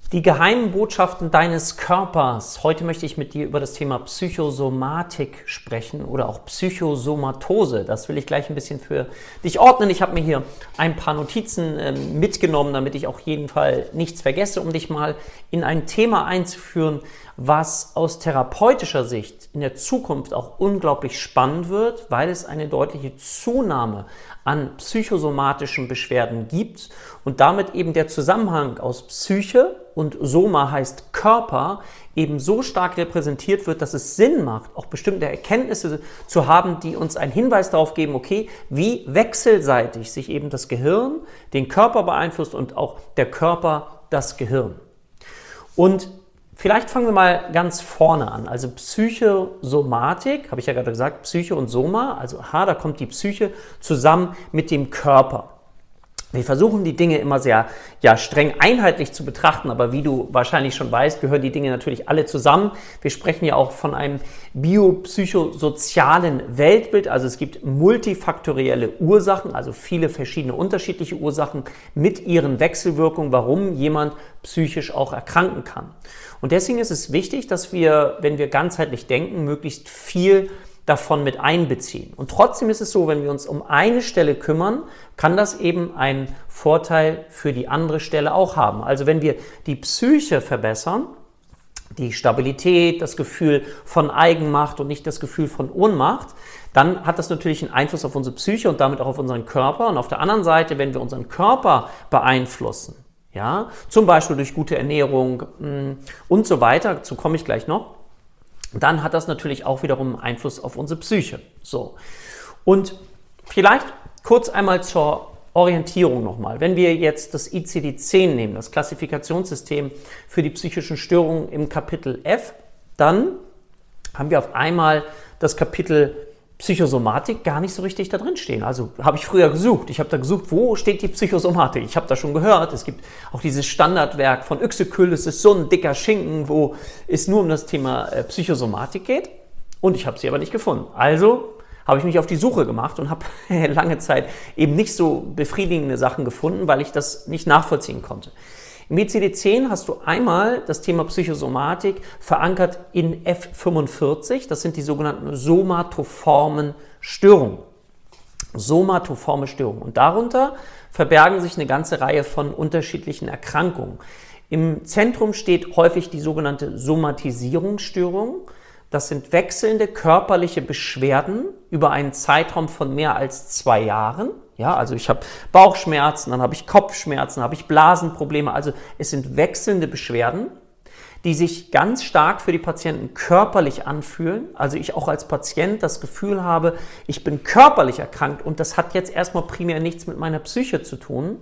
Die geheimen Botschaften deines Körpers. Heute möchte ich mit dir über das Thema Psychosomatik sprechen oder auch Psychosomatose. Das will ich gleich ein bisschen für dich ordnen. Ich habe mir hier ein paar Notizen mitgenommen, damit ich auf jeden Fall nichts vergesse, um dich mal in ein Thema einzuführen, was aus therapeutischer Sicht in der Zukunft auch unglaublich spannend wird, weil es eine deutliche Zunahme an psychosomatischen Beschwerden gibt und damit eben der Zusammenhang aus Psyche und Soma heißt Körper eben so stark repräsentiert wird, dass es Sinn macht, auch bestimmte Erkenntnisse zu haben, die uns einen Hinweis darauf geben, okay, wie wechselseitig sich eben das Gehirn den Körper beeinflusst und auch der Körper das Gehirn. Und vielleicht fangen wir mal ganz vorne an. Also Psychosomatik, habe ich ja gerade gesagt, Psyche und Soma, also da kommt die Psyche zusammen mit dem Körper. Wir versuchen die Dinge immer sehr streng einheitlich zu betrachten, aber wie du wahrscheinlich schon weißt, gehören die Dinge natürlich alle zusammen. Wir sprechen ja auch von einem biopsychosozialen Weltbild, also es gibt multifaktorielle Ursachen, also viele verschiedene unterschiedliche Ursachen mit ihren Wechselwirkungen, warum jemand psychisch auch erkranken kann. Und deswegen ist es wichtig, dass wir, wenn wir ganzheitlich denken, möglichst viel davon mit einbeziehen. Und trotzdem ist es so, wenn wir uns um eine Stelle kümmern, kann das eben einen Vorteil für die andere Stelle auch haben. Also wenn wir die Psyche verbessern, die Stabilität, das Gefühl von Eigenmacht und nicht das Gefühl von Ohnmacht, dann hat das natürlich einen Einfluss auf unsere Psyche und damit auch auf unseren Körper. Und auf der anderen Seite, wenn wir unseren Körper beeinflussen, ja, zum Beispiel durch gute Ernährung und so weiter, dazu komme ich gleich noch, dann hat das natürlich auch wiederum einen Einfluss auf unsere Psyche. So. Und vielleicht kurz einmal zur Orientierung nochmal. Wenn wir jetzt das ICD-10 nehmen, das Klassifikationssystem für die psychischen Störungen im Kapitel F, dann haben wir auf einmal das Kapitel Psychosomatik gar nicht so richtig da drin stehen. Also habe ich früher gesucht. Ich habe da gesucht, wo steht die Psychosomatik? Ich habe da schon gehört, es gibt auch dieses Standardwerk von Yüksel, es ist so ein dicker Schinken, wo es nur um das Thema Psychosomatik geht. Und ich habe sie aber nicht gefunden. Also habe ich mich auf die Suche gemacht und habe lange Zeit eben nicht so befriedigende Sachen gefunden, weil ich das nicht nachvollziehen konnte. Im ICD-10 hast du einmal das Thema Psychosomatik verankert in F45. Das sind die sogenannten somatoformen Störungen. Somatoforme Störungen. Und darunter verbergen sich eine ganze Reihe von unterschiedlichen Erkrankungen. Im Zentrum steht häufig die sogenannte Somatisierungsstörung. Das sind wechselnde körperliche Beschwerden über einen Zeitraum von mehr als 2 Jahren. Ja, also ich habe Bauchschmerzen, dann habe ich Kopfschmerzen, dann habe ich Blasenprobleme. Also es sind wechselnde Beschwerden, die sich ganz stark für die Patienten körperlich anfühlen. Also ich auch als Patient das Gefühl habe, ich bin körperlich erkrankt und das hat jetzt erstmal primär nichts mit meiner Psyche zu tun.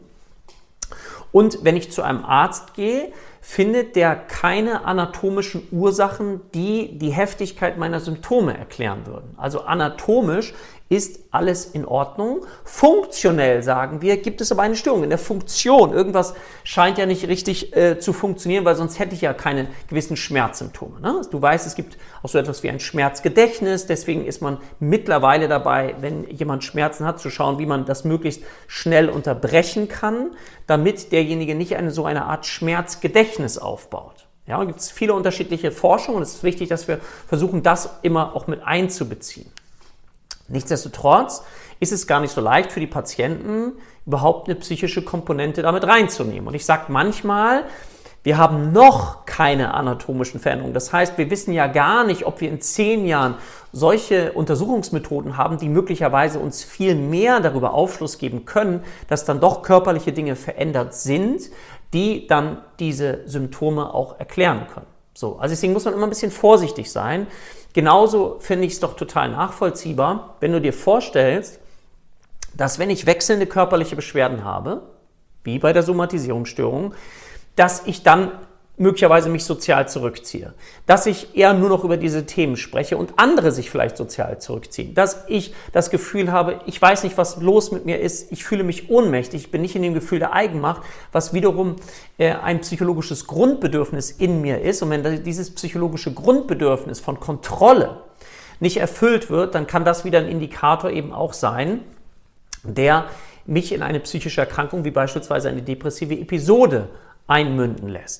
Und wenn ich zu einem Arzt gehe, findet der keine anatomischen Ursachen, die die Heftigkeit meiner Symptome erklären würden. Also anatomisch ist alles in Ordnung. Funktionell, sagen wir, gibt es aber eine Störung in der Funktion. Irgendwas scheint ja nicht richtig zu funktionieren, weil sonst hätte ich ja keine gewissen Schmerzsymptome. Ne? Du weißt, es gibt auch so etwas wie ein Schmerzgedächtnis. Deswegen ist man mittlerweile dabei, wenn jemand Schmerzen hat, zu schauen, wie man das möglichst schnell unterbrechen kann, damit derjenige nicht so eine Art Schmerzgedächtnis aufbaut. Ja, da gibt es viele unterschiedliche Forschungen und es ist wichtig, dass wir versuchen, das immer auch mit einzubeziehen. Nichtsdestotrotz ist es gar nicht so leicht für die Patienten, überhaupt eine psychische Komponente damit reinzunehmen. Und ich sage manchmal, wir haben noch keine anatomischen Veränderungen. Das heißt, wir wissen ja gar nicht, ob wir in 10 Jahren solche Untersuchungsmethoden haben, die möglicherweise uns viel mehr darüber Aufschluss geben können, dass dann doch körperliche Dinge verändert sind, die dann diese Symptome auch erklären können. So, also deswegen muss man immer ein bisschen vorsichtig sein. Genauso finde ich es doch total nachvollziehbar, wenn du dir vorstellst, dass wenn ich wechselnde körperliche Beschwerden habe, wie bei der Somatisierungsstörung, dass ich dann möglicherweise mich sozial zurückziehe, dass ich eher nur noch über diese Themen spreche und andere sich vielleicht sozial zurückziehen, dass ich das Gefühl habe, ich weiß nicht, was los mit mir ist, ich fühle mich ohnmächtig, ich bin nicht in dem Gefühl der Eigenmacht, was wiederum ein psychologisches Grundbedürfnis in mir ist. Und wenn dieses psychologische Grundbedürfnis von Kontrolle nicht erfüllt wird, dann kann das wieder ein Indikator eben auch sein, der mich in eine psychische Erkrankung wie beispielsweise eine depressive Episode einmünden lässt.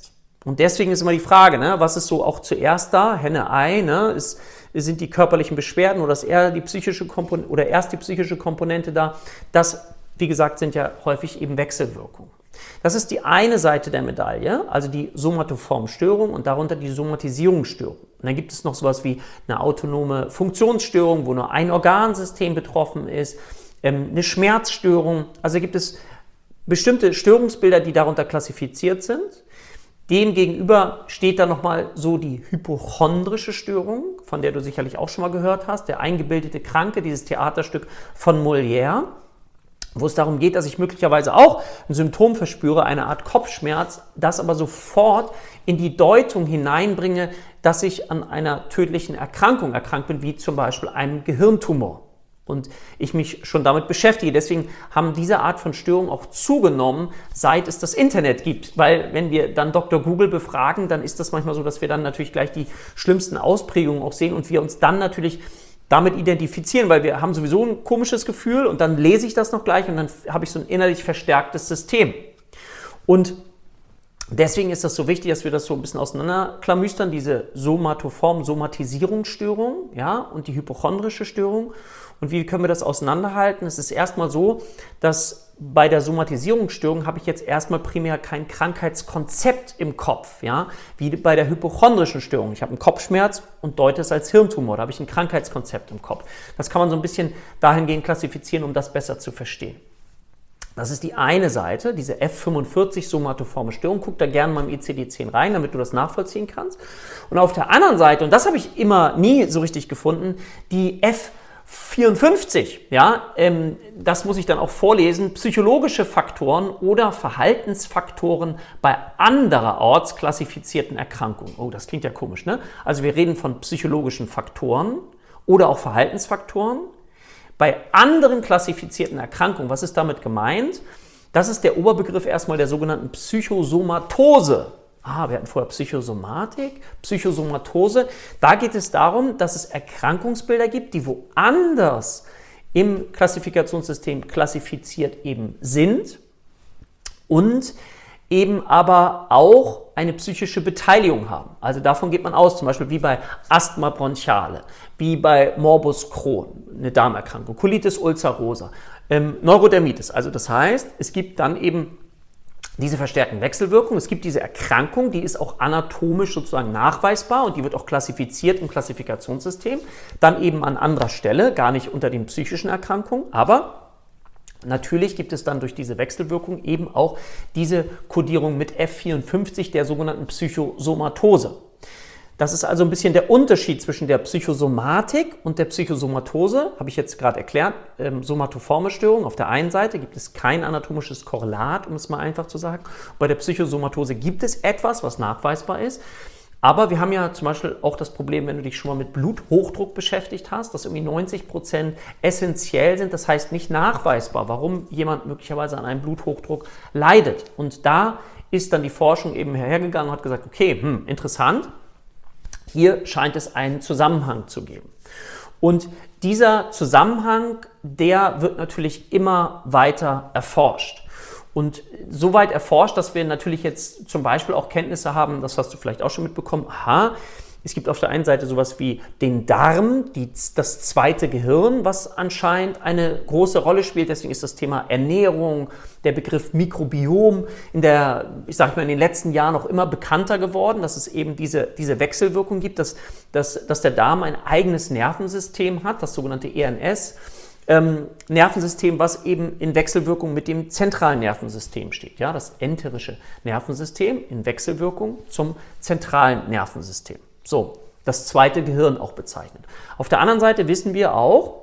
Und deswegen ist immer die Frage, ne, was ist so auch zuerst da, Henne, Ei, ne, sind die körperlichen Beschwerden oder ist eher die psychische Komponente oder erst die psychische Komponente da? Das, wie gesagt, sind ja häufig eben Wechselwirkungen. Das ist die eine Seite der Medaille, also die somatoforme Störung und darunter die Somatisierungsstörung. Und dann gibt es noch sowas wie eine autonome Funktionsstörung, wo nur ein Organsystem betroffen ist, eine Schmerzstörung. Also gibt es bestimmte Störungsbilder, die darunter klassifiziert sind. Demgegenüber steht dann nochmal so die hypochondrische Störung, von der du sicherlich auch schon mal gehört hast, der eingebildete Kranke, dieses Theaterstück von Molière, wo es darum geht, dass ich möglicherweise auch ein Symptom verspüre, eine Art Kopfschmerz, das aber sofort in die Deutung hineinbringe, dass ich an einer tödlichen Erkrankung erkrankt bin, wie zum Beispiel einem Gehirntumor. Und ich mich schon damit beschäftige. Deswegen haben diese Art von Störungen auch zugenommen, seit es das Internet gibt. Weil wenn wir dann Dr. Google befragen, dann ist das manchmal so, dass wir dann natürlich gleich die schlimmsten Ausprägungen auch sehen und wir uns dann natürlich damit identifizieren, weil wir haben sowieso ein komisches Gefühl und dann lese ich das noch gleich und dann habe ich so ein innerlich verstärktes System. Und deswegen ist das so wichtig, dass wir das so ein bisschen auseinanderklamüstern, diese Somatisierungsstörung, ja, und die hypochondrische Störung. Und wie können wir das auseinanderhalten? Es ist erstmal so, dass bei der Somatisierungsstörung habe ich jetzt erstmal primär kein Krankheitskonzept im Kopf, ja, wie bei der hypochondrischen Störung. Ich habe einen Kopfschmerz und deute es als Hirntumor, da habe ich ein Krankheitskonzept im Kopf. Das kann man so ein bisschen dahingehend klassifizieren, um das besser zu verstehen. Das ist die eine Seite, diese F45 somatoforme Störung. Guck da gerne mal im ICD-10 rein, damit du das nachvollziehen kannst. Und auf der anderen Seite, und das habe ich nie so richtig gefunden, die F54, ja, das muss ich dann auch vorlesen, psychologische Faktoren oder Verhaltensfaktoren bei andererorts klassifizierten Erkrankungen. Oh, das klingt ja komisch, ne? Also wir reden von psychologischen Faktoren oder auch Verhaltensfaktoren bei anderen klassifizierten Erkrankungen. Was ist damit gemeint? Das ist der Oberbegriff erstmal der sogenannten Psychosomatose. Wir hatten vorher Psychosomatik, Psychosomatose. Da geht es darum, dass es Erkrankungsbilder gibt, die woanders im Klassifikationssystem klassifiziert eben sind und eben aber auch eine psychische Beteiligung haben. Also davon geht man aus, zum Beispiel wie bei Asthma bronchiale, wie bei Morbus Crohn, eine Darmerkrankung, Colitis ulcerosa, Neurodermitis. Also das heißt, es gibt dann eben diese verstärkten Wechselwirkungen. Es gibt diese Erkrankung, die ist auch anatomisch sozusagen nachweisbar und die wird auch klassifiziert im Klassifikationssystem. Dann eben an anderer Stelle, gar nicht unter den psychischen Erkrankungen, aber natürlich gibt es dann durch diese Wechselwirkung eben auch diese Kodierung mit F54, der sogenannten Psychosomatose. Das ist also ein bisschen der Unterschied zwischen der Psychosomatik und der Psychosomatose, habe ich jetzt gerade erklärt. Somatoforme Störung, auf der einen Seite gibt es kein anatomisches Korrelat, um es mal einfach zu sagen. Bei der Psychosomatose gibt es etwas, was nachweisbar ist. Aber wir haben ja zum Beispiel auch das Problem, wenn du dich schon mal mit Bluthochdruck beschäftigt hast, dass irgendwie 90% essentiell sind, das heißt nicht nachweisbar, warum jemand möglicherweise an einem Bluthochdruck leidet. Und da ist dann die Forschung eben hergegangen und hat gesagt, okay, interessant, hier scheint es einen Zusammenhang zu geben. Und dieser Zusammenhang, der wird natürlich immer weiter erforscht. Und so weit erforscht, dass wir natürlich jetzt zum Beispiel auch Kenntnisse haben, das hast du vielleicht auch schon mitbekommen, es gibt auf der einen Seite sowas wie den Darm, das zweite Gehirn, was anscheinend eine große Rolle spielt. Deswegen ist das Thema Ernährung, der Begriff Mikrobiom in den letzten Jahren auch immer bekannter geworden, dass es eben diese Wechselwirkung gibt, dass der Darm ein eigenes Nervensystem hat, das sogenannte ENS. Nervensystem, was eben in Wechselwirkung mit dem zentralen Nervensystem steht. Ja, das enterische Nervensystem in Wechselwirkung zum zentralen Nervensystem. So, das zweite Gehirn auch bezeichnet. Auf der anderen Seite wissen wir auch,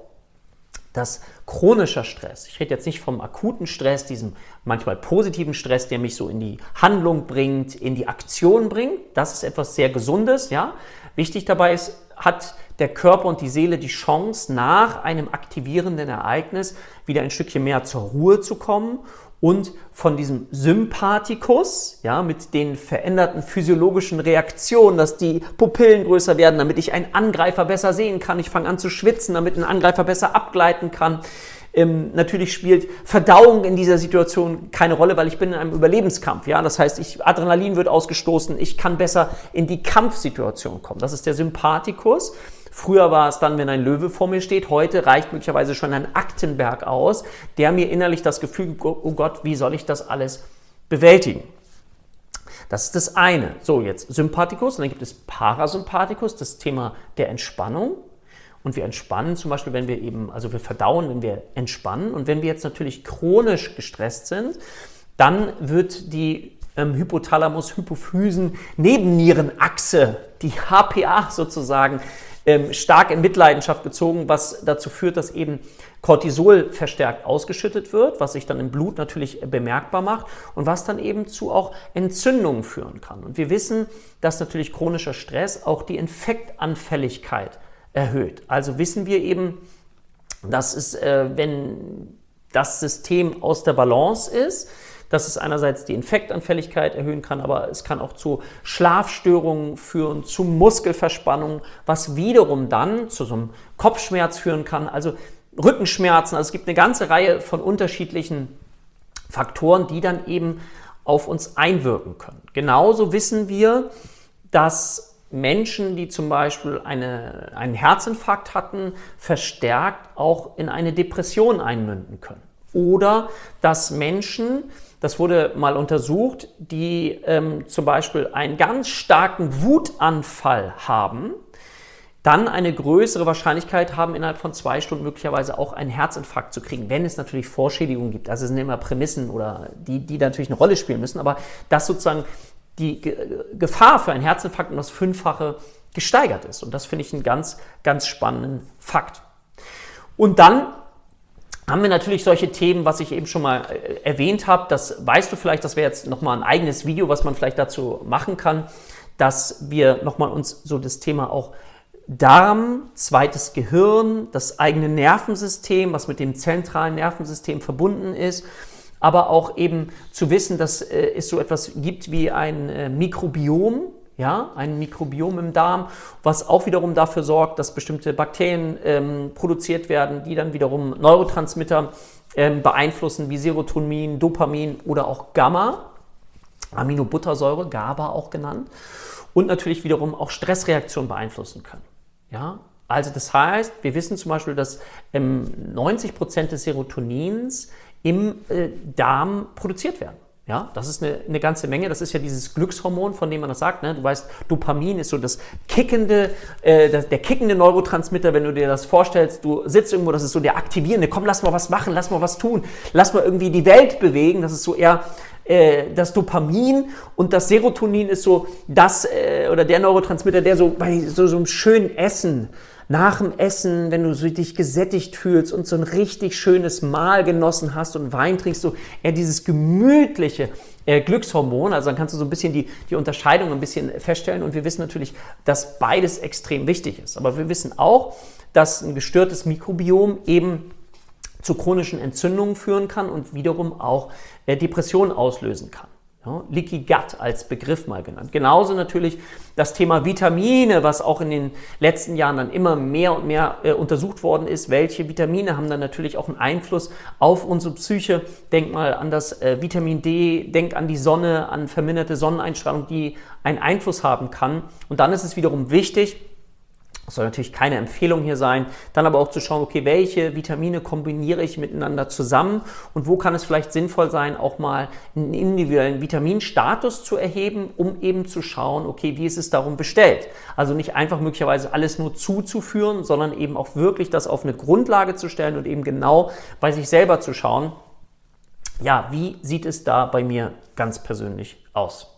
dass chronischer Stress, ich rede jetzt nicht vom akuten Stress, diesem manchmal positiven Stress, der mich so in die Handlung bringt, in die Aktion bringt, das ist etwas sehr Gesundes. Ja? Wichtig dabei ist, hat der Körper und die Seele die Chance, nach einem aktivierenden Ereignis wieder ein Stückchen mehr zur Ruhe zu kommen und von diesem Sympathikus, ja, mit den veränderten physiologischen Reaktionen, dass die Pupillen größer werden, damit ich einen Angreifer besser sehen kann, ich fange an zu schwitzen, damit ein Angreifer besser abgleiten kann, Natürlich spielt Verdauung in dieser Situation keine Rolle, weil ich bin in einem Überlebenskampf. Ja? Das heißt, Adrenalin wird ausgestoßen, ich kann besser in die Kampfsituation kommen. Das ist der Sympathikus. Früher war es dann, wenn ein Löwe vor mir steht. Heute reicht möglicherweise schon ein Aktenberg aus, der mir innerlich das Gefühl gibt, oh Gott, wie soll ich das alles bewältigen? Das ist das eine. So, jetzt Sympathikus und dann gibt es Parasympathikus, das Thema der Entspannung. Und wir entspannen zum Beispiel, wenn wir wir verdauen, wenn wir entspannen. Und wenn wir jetzt natürlich chronisch gestresst sind, dann wird die Hypothalamus-Hypophysen-Nebennierenachse, die HPA sozusagen, stark in Mitleidenschaft gezogen, was dazu führt, dass eben Cortisol verstärkt ausgeschüttet wird, was sich dann im Blut natürlich bemerkbar macht und was dann eben zu auch Entzündungen führen kann. Und wir wissen, dass natürlich chronischer Stress auch die Infektanfälligkeit erhöht. Also wissen wir eben, dass es, wenn das System aus der Balance ist, dass es einerseits die Infektanfälligkeit erhöhen kann, aber es kann auch zu Schlafstörungen führen, zu Muskelverspannungen, was wiederum dann zu so einem Kopfschmerz führen kann, also Rückenschmerzen. Also es gibt eine ganze Reihe von unterschiedlichen Faktoren, die dann eben auf uns einwirken können. Genauso wissen wir, dass Menschen, die zum Beispiel einen Herzinfarkt hatten, verstärkt auch in eine Depression einmünden können. Oder dass Menschen, das wurde mal untersucht, die zum Beispiel einen ganz starken Wutanfall haben, dann eine größere Wahrscheinlichkeit haben, innerhalb von 2 Stunden möglicherweise auch einen Herzinfarkt zu kriegen, wenn es natürlich Vorschädigungen gibt. Also es sind immer Prämissen oder die natürlich eine Rolle spielen müssen, aber dass sozusagen die Gefahr für einen Herzinfarkt um das 5-fache gesteigert ist. Und das finde ich einen ganz, ganz spannenden Fakt. Und dann haben wir natürlich solche Themen, was ich eben schon mal erwähnt habe. Das weißt du vielleicht, das wäre jetzt nochmal ein eigenes Video, was man vielleicht dazu machen kann, dass wir nochmal uns so das Thema auch Darm, zweites Gehirn, das eigene Nervensystem, was mit dem zentralen Nervensystem verbunden ist, aber auch eben zu wissen, dass es so etwas gibt wie ein Mikrobiom, ja, ein Mikrobiom im Darm, was auch wiederum dafür sorgt, dass bestimmte Bakterien produziert werden, die dann wiederum Neurotransmitter beeinflussen, wie Serotonin, Dopamin oder auch Gamma, Aminobuttersäure, GABA auch genannt, und natürlich wiederum auch Stressreaktionen beeinflussen können. Ja? Also das heißt, wir wissen zum Beispiel, dass 90% des Serotonins im Darm produziert werden. Ja, das ist eine ganze Menge. Das ist ja dieses Glückshormon, von dem man das sagt. Ne? Du weißt, Dopamin ist so das kickende, der kickende Neurotransmitter, wenn du dir das vorstellst. Du sitzt irgendwo, das ist so der aktivierende. Komm, lass mal was machen, lass mal was tun, lass mal irgendwie die Welt bewegen. Das ist so eher das Dopamin, und das Serotonin ist so das oder der Neurotransmitter, der so bei so einem schönen Essen, nach dem Essen, wenn du so dich gesättigt fühlst und so ein richtig schönes Mahl genossen hast und Wein trinkst, so eher dieses gemütliche Glückshormon. Also dann kannst du so ein bisschen die Unterscheidung ein bisschen feststellen, und wir wissen natürlich, dass beides extrem wichtig ist. Aber wir wissen auch, dass ein gestörtes Mikrobiom eben zu chronischen Entzündungen führen kann und wiederum auch Depressionen auslösen kann. Ja, Leaky Gut als Begriff mal genannt. Genauso natürlich das Thema Vitamine, was auch in den letzten Jahren dann immer mehr und mehr untersucht worden ist. Welche Vitamine haben dann natürlich auch einen Einfluss auf unsere Psyche? Denk mal an das Vitamin D, denk an die Sonne, an verminderte Sonneneinstrahlung, die einen Einfluss haben kann. Und dann ist es wiederum wichtig, das soll natürlich keine Empfehlung hier sein, dann aber auch zu schauen, okay, welche Vitamine kombiniere ich miteinander zusammen und wo kann es vielleicht sinnvoll sein, auch mal einen individuellen Vitaminstatus zu erheben, um eben zu schauen, okay, wie ist es darum bestellt. Also nicht einfach möglicherweise alles nur zuzuführen, sondern eben auch wirklich das auf eine Grundlage zu stellen und eben genau bei sich selber zu schauen, ja, wie sieht es da bei mir ganz persönlich aus.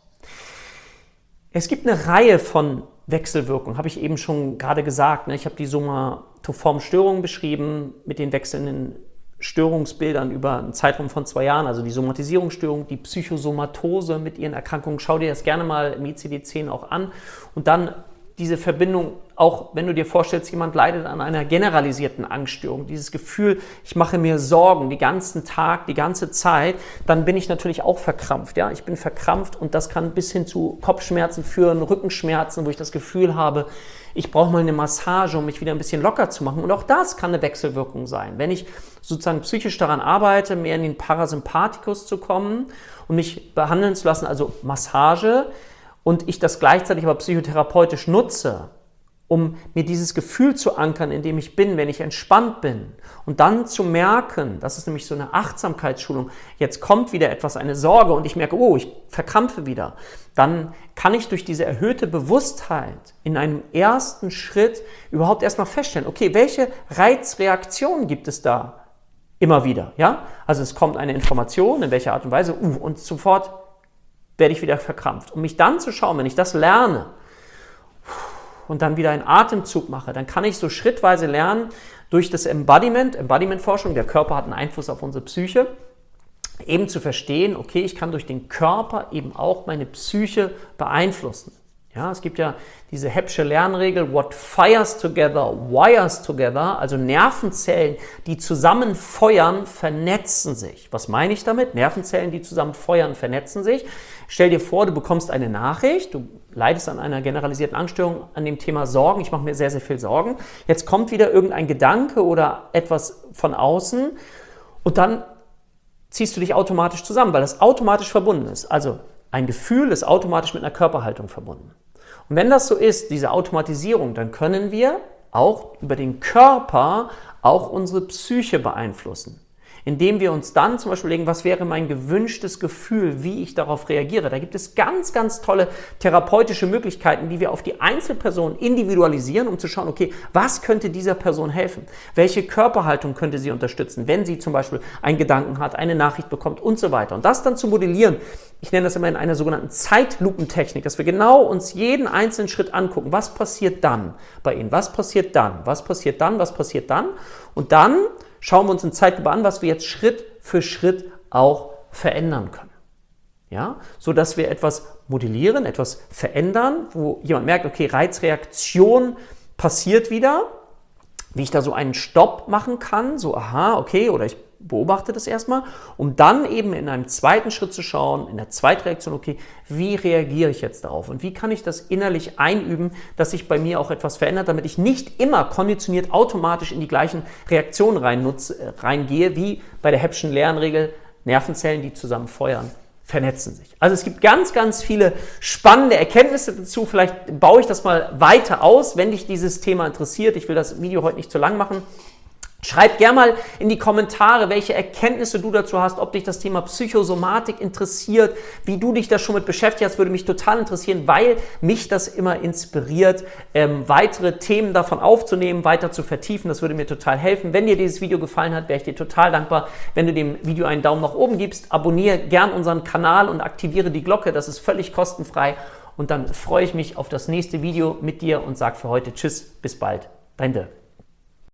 Es gibt eine Reihe von Wechselwirkung, habe ich eben schon gerade gesagt. Ne? Ich habe die somatoformen Störungen beschrieben mit den wechselnden Störungsbildern über einen Zeitraum von 2 Jahren, also die Somatisierungsstörung, die Psychosomatose mit ihren Erkrankungen. Schau dir das gerne mal im ICD-10 auch an. Und dann diese Verbindung, auch wenn du dir vorstellst, jemand leidet an einer generalisierten Angststörung, dieses Gefühl, ich mache mir Sorgen den ganzen Tag, die ganze Zeit, dann bin ich natürlich auch verkrampft. Ja? Ich bin verkrampft und das kann bis hin zu Kopfschmerzen führen, Rückenschmerzen, wo ich das Gefühl habe, ich brauche mal eine Massage, um mich wieder ein bisschen locker zu machen. Und auch das kann eine Wechselwirkung sein. Wenn ich sozusagen psychisch daran arbeite, mehr in den Parasympathikus zu kommen und mich behandeln zu lassen, also Massage, und ich das gleichzeitig aber psychotherapeutisch nutze, um mir dieses Gefühl zu ankern, in dem ich bin, wenn ich entspannt bin. Und dann zu merken, das ist nämlich so eine Achtsamkeitsschulung, jetzt kommt wieder etwas, eine Sorge und ich merke, oh, ich verkrampfe wieder. Dann kann ich durch diese erhöhte Bewusstheit in einem ersten Schritt überhaupt erstmal feststellen, okay, welche Reizreaktionen gibt es da immer wieder? Ja? Also es kommt eine Information, in welcher Art und Weise, und sofort werde ich wieder verkrampft. Um mich dann zu schauen, wenn ich das lerne, und dann wieder einen Atemzug mache, dann kann ich so schrittweise lernen, durch das Embodiment-Forschung, der Körper hat einen Einfluss auf unsere Psyche, eben zu verstehen, okay, ich kann durch den Körper eben auch meine Psyche beeinflussen. Ja, es gibt ja diese Hebbsche Lernregel, what fires together, wires together, also Nervenzellen, die zusammen feuern, vernetzen sich. Was meine ich damit? Nervenzellen, die zusammen feuern, vernetzen sich. Stell dir vor, du bekommst eine Nachricht, du leidest an einer generalisierten Angststörung, an dem Thema Sorgen, ich mache mir sehr, sehr viel Sorgen. Jetzt kommt wieder irgendein Gedanke oder etwas von außen und dann ziehst du dich automatisch zusammen, weil das automatisch verbunden ist. Also ein Gefühl ist automatisch mit einer Körperhaltung verbunden. Und wenn das so ist, diese Automatisierung, dann können wir auch über den Körper auch unsere Psyche beeinflussen. Indem wir uns dann zum Beispiel überlegen, was wäre mein gewünschtes Gefühl, wie ich darauf reagiere. Da gibt es ganz, ganz tolle therapeutische Möglichkeiten, die wir auf die Einzelperson individualisieren, um zu schauen, okay, was könnte dieser Person helfen? Welche Körperhaltung könnte sie unterstützen, wenn sie zum Beispiel einen Gedanken hat, eine Nachricht bekommt und so weiter. Und das dann zu modellieren, ich nenne das immer in einer sogenannten Zeitlupentechnik, dass wir genau uns jeden einzelnen Schritt angucken. Was passiert dann bei Ihnen? Was passiert dann? Was passiert dann? Was passiert dann? Und dann schauen wir uns in Zeitlupe an, was wir jetzt Schritt für Schritt auch verändern können. Ja? Sodass wir etwas modellieren, etwas verändern, wo jemand merkt, okay, Reizreaktion passiert wieder, wie ich da so einen Stopp machen kann, so aha, okay, oder ich beobachte das erstmal, um dann eben in einem zweiten Schritt zu schauen, in der Zweitreaktion, okay, wie reagiere ich jetzt darauf und wie kann ich das innerlich einüben, dass sich bei mir auch etwas verändert, damit ich nicht immer konditioniert automatisch in die gleichen Reaktionen reingehe, wie bei der Hebbschen Lernregel, Nervenzellen, die zusammen feuern, vernetzen sich. Also es gibt ganz, ganz viele spannende Erkenntnisse dazu. Vielleicht baue ich das mal weiter aus, wenn dich dieses Thema interessiert. Ich will das Video heute nicht zu lang machen. Schreib gerne mal in die Kommentare, welche Erkenntnisse du dazu hast, ob dich das Thema Psychosomatik interessiert, wie du dich da schon mit beschäftigt hast, würde mich total interessieren, weil mich das immer inspiriert, weitere Themen davon aufzunehmen, weiter zu vertiefen. Das würde mir total helfen. Wenn dir dieses Video gefallen hat, wäre ich dir total dankbar, wenn du dem Video einen Daumen nach oben gibst. Abonniere gern unseren Kanal und aktiviere die Glocke. Das ist völlig kostenfrei. Und dann freue ich mich auf das nächste Video mit dir und sage für heute Tschüss, bis bald. Dein Dirk.